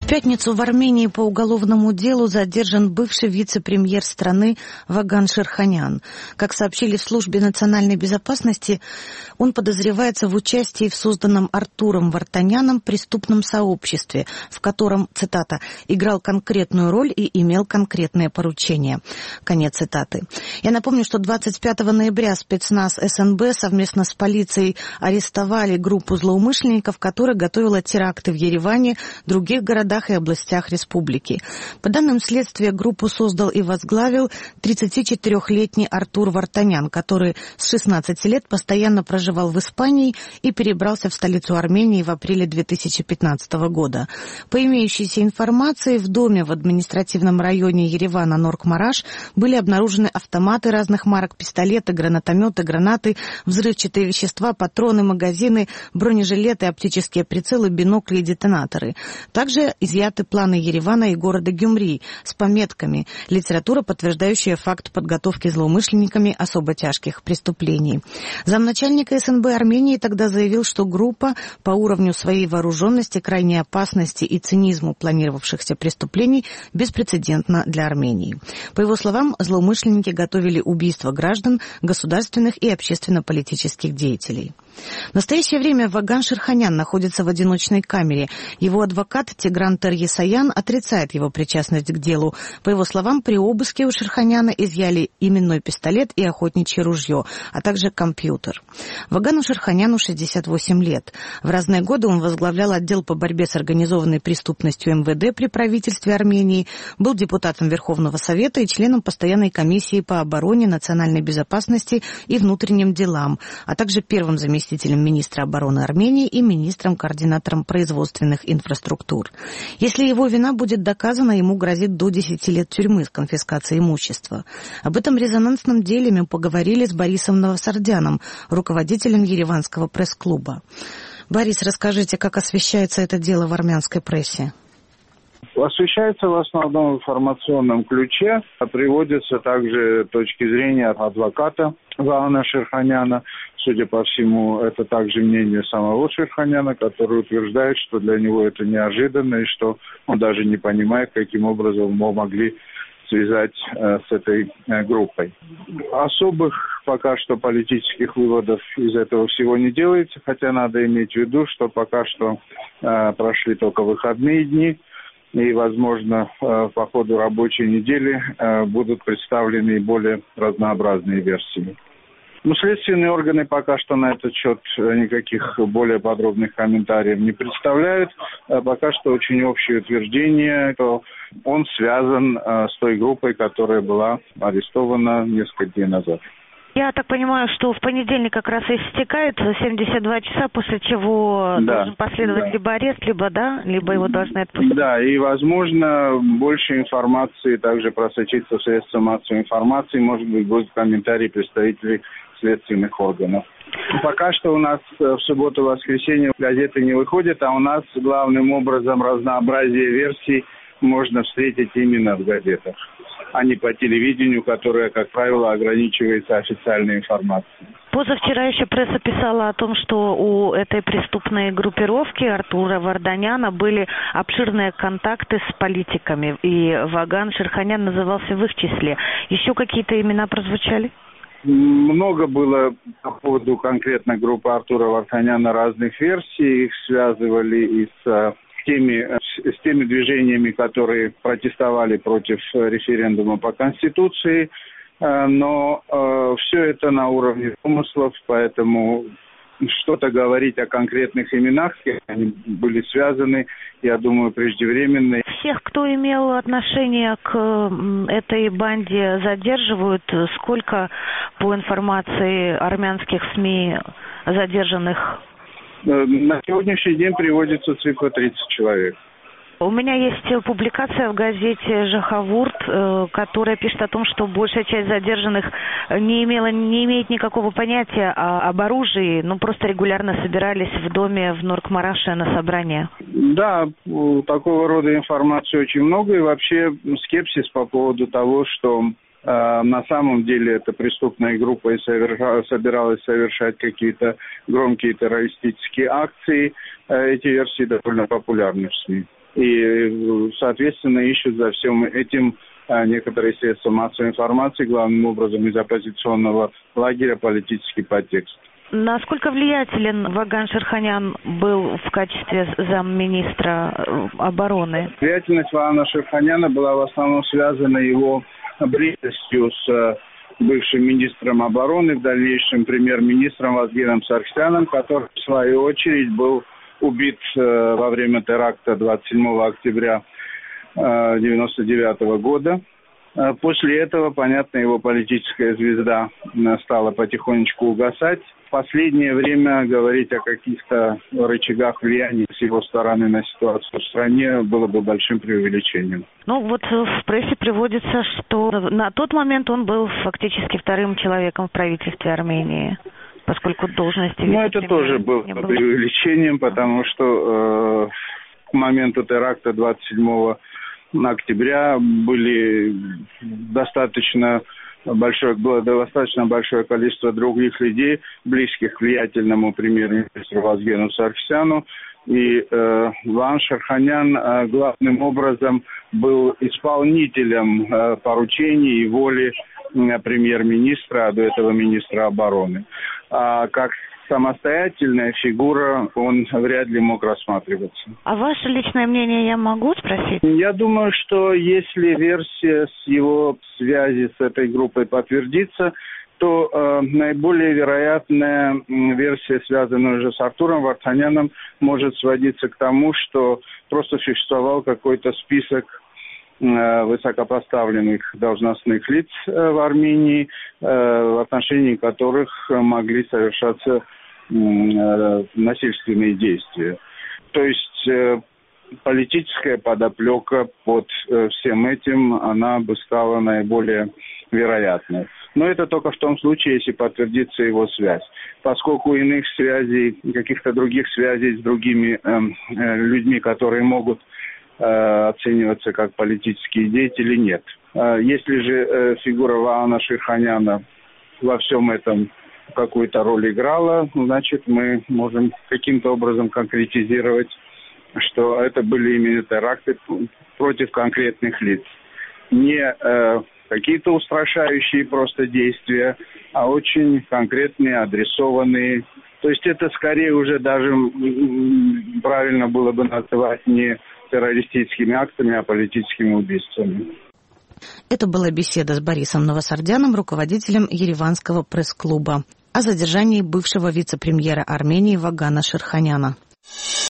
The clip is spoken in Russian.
пятницу в Армении по уголовному делу задержан бывший вице-премьер страны Ваган Ширханян. Как сообщили в службе национальной безопасности, он подозревается в участии в созданном Артуром Вартаняном преступном сообществе, в котором, цитата, «играл конкретную роль и имел конкретные поручения». Конец цитаты. Я напомню, что 25 ноября спецназ СНБ совместно с полицией арестовали группу злоумышленников, которая готовила теракты в Ереване, других городах и областях республики. По данным следствия, группу создал и возглавил 34-летний Артур Вартанян, который с 16 лет постоянно проживал в Испании и перебрался в столицу Армении в апреле 2015 года. По имеющейся информации, в доме в административном районе Еревана Норк-Мараш были обнаружены автоматы разных марок, пистолеты, гранатометы, гранаты, взрывчатые вещества, патроны, магазины, бронежилеты, оптические прицелы, бинокли и детонаторы. Также изъяты планы Еревана и города Гюмри с пометками «Литература, подтверждающая факт подготовки злоумышленниками особо тяжких преступлений». Замначальника СНБ Армении тогда заявил, что группа по уровню своей вооруженности, крайней опасности и цинизму планировавшихся преступлений беспрецедентна для Армении. По его словам, злоумышленники готовили убийство граждан, государственных и общественно-политических деятелей. В настоящее время Ваган Ширханян находится в одиночной камере. Его адвокат Тигран Терьесаян отрицает его причастность к делу. По его словам, при обыске у Ширханяна изъяли именной пистолет и охотничье ружье, а также компьютер. Вагану Ширханяну 68 лет. В разные годы он возглавлял отдел по борьбе с организованной преступностью МВД при правительстве Армении, был депутатом Верховного Совета и членом постоянной комиссии по обороне, национальной безопасности и внутренним делам, а также первым заместителем министра обороны Армении и министром-координатором производственных инфраструктур. Если его вина будет доказана, ему грозит до 10 лет тюрьмы с конфискацией имущества. Об этом резонансном деле мы поговорили с Борисом Новосардяном, руководителем Ереванского пресс-клуба. Борис, расскажите, как освещается это дело в армянской прессе? Освещается в основном в информационном ключе. Приводятся также точки зрения адвоката Вагана Ширханяна. Судя по всему, это также мнение самого Ширханяна, который утверждает, что для него это неожиданно и что он даже не понимает, каким образом его могли связать с этой группой. Особых пока что политических выводов из этого всего не делается, хотя надо иметь в виду, что пока что прошли только выходные дни, и, возможно, по ходу рабочей недели будут представлены более разнообразные версии. Но следственные органы пока что на этот счет никаких более подробных комментариев не представляют. Пока что очень общее утверждение, что он связан с той группой, которая была арестована несколько дней назад. Я так понимаю, что в понедельник как раз истекает 72 часа, после чего должен последовать либо арест, либо его должны отпустить. Да, и, возможно, больше информации также просочится в средства массовой информации, может быть, будут комментарии представителей следственных органов. Пока что у нас в субботу и воскресенье газеты не выходят, а у нас главным образом разнообразие версий можно встретить именно в газетах, а не по телевидению, которое, как правило, ограничивается официальной информацией. Позавчера еще пресса писала о том, что у этой преступной группировки Артура Вартаняна были обширные контакты с политиками, и Ваган Ширханян назывался в их числе. Еще какие-то имена прозвучали? Много было по поводу конкретно группы Артура Вартаняна разных версий. Их связывали и с теми движениями, которые протестовали против референдума по Конституции. Но все это на уровне домыслов, поэтому что-то говорить о конкретных именах, они были связаны, я думаю, преждевременно. Всех, кто имел отношение к этой банде, задерживают? Сколько, по информации армянских СМИ, задержанных? На сегодняшний день приводится цифра 30 человек. У меня есть публикация в газете «Жахавурт», которая пишет о том, что большая часть задержанных не имеет никакого понятия об оружии, но просто регулярно собирались в доме в Норк-Мараше на собрание. Да, такого рода информации очень много, и вообще скепсис по поводу того, что на самом деле эта преступная группа собиралась совершать какие-то громкие террористические акции. Эти версии довольно популярны в СМИ. И, соответственно, ищут за всем этим некоторые средства массовой информации, главным образом из оппозиционного лагеря, политический подтекст. Насколько влиятелен Ваган Ширханян был в качестве замминистра обороны? Влиятельность Вагана Ширханяна была в основном связана его близостью с бывшим министром обороны, в дальнейшем премьер-министром Вазгеном Сарксяном, который, в свою очередь, был убит во время теракта 27 октября 1999 года. После этого, понятно, его политическая звезда стала потихонечку угасать. В последнее время говорить о каких-то рычагах влияния с его стороны на ситуацию в стране было бы большим преувеличением. Ну вот в прессе приводится, что на тот момент он был фактически вторым человеком в правительстве Армении, поскольку должности вице-премьера это тоже было преувеличением, потому что к моменту теракта 27 октября было достаточно большое количество других людей, близких к влиятельному премьер-министру Вазгену Сарксяну. И Ваган Ширханян главным образом был исполнителем поручений и воли премьер-министра, а до этого министра обороны. А как самостоятельная фигура он вряд ли мог рассматриваться. А ваше личное мнение я могу спросить? Я думаю, что если версия с его связи с этой группой подтвердится, то наиболее вероятная версия, связанная уже с Артуром Вартаняном, может сводиться к тому, что просто существовал какой-то список высокопоставленных должностных лиц в Армении, в отношении которых могли совершаться насильственные действия. То есть политическая подоплека под всем этим, она бы стала наиболее вероятной. Но это только в том случае, если подтвердится его связь. Поскольку иных связей, каких-то других связей с другими людьми, которые могут оцениваться как политические деятели, нет. Если же фигура Вагана Ширханяна во всем этом какую-то роль играла, значит, мы можем каким-то образом конкретизировать, что это были именно теракты против конкретных лиц. Не какие-то устрашающие просто действия, а очень конкретные, адресованные. То есть это скорее уже даже правильно было бы называть не террористическими актами, а политическими убийствами. Это была беседа с Борисом Новосардяном, руководителем Ереванского пресс-клуба, о задержании бывшего вице-премьера Армении Вагана Ширханяна.